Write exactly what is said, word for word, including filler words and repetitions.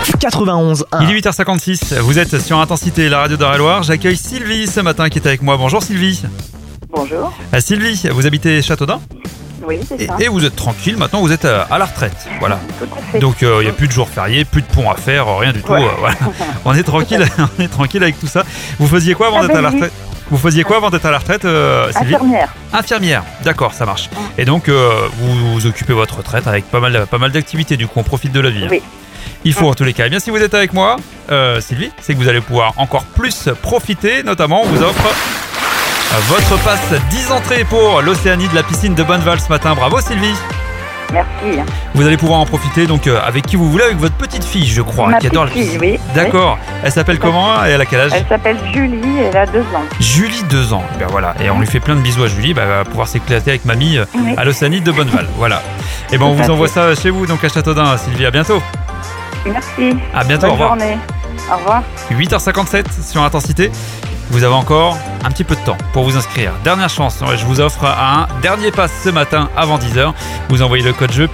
quatre-vingt-onze un. Il est huit heures cinquante-six, vous êtes sur Intensité, la radio d'Eure-et-Loir. J'accueille Sylvie ce matin qui est avec moi. Bonjour Sylvie. Bonjour. Ah, Sylvie, vous habitez Châteaudun Oui, c'est et, ça. et vous êtes tranquille, maintenant vous êtes à, à la retraite. Voilà. Tout à fait. Donc il euh, n'y a plus de jours fériés, plus de ponts à faire, rien du tout. Ouais. euh, voilà. On est tranquille, on est tranquille avec tout ça. Vous faisiez quoi avant Ah, d'être à la ben oui. retraite Vous faisiez quoi avant d'être à la retraite, euh, Sylvie? Infirmière. Infirmière, d'accord, ça marche. Et donc euh, vous, vous occupez votre retraite avec pas mal, pas mal d'activités, du coup on profite de la vie. hein. Oui. Il faut en tous les cas. Eh bien, si vous êtes avec moi, euh, Sylvie, c'est que vous allez pouvoir encore plus profiter. Notamment, on vous offre euh, votre passe dix entrées pour l'Océanie de la piscine de Bonneval ce matin. Bravo Sylvie. Merci. Vous allez pouvoir en profiter donc euh, avec qui vous voulez, avec votre petite fille, je crois, Ma qui adore la petite fille, piscine. oui. D'accord. Elle s'appelle comment et elle a quel âge? Elle s'appelle Julie, elle a deux ans. Julie, deux ans. Ben voilà. Et on lui fait plein de bisous à Julie. Ben, elle va pouvoir s'éclater avec mamie euh, Oui. à l'Océanie de Bonneval. Voilà. Et ben on Tout à vous envoie fait. ça chez vous, donc à Châteaudun. Sylvie, à bientôt. Merci. À bientôt. Au Bonne revoir. journée. Au revoir. huit heures cinquante-sept sur Intensité. Vous avez encore un petit peu de temps pour vous inscrire. Dernière chance, je vous offre un dernier pass ce matin avant dix heures. Vous envoyez le code jeu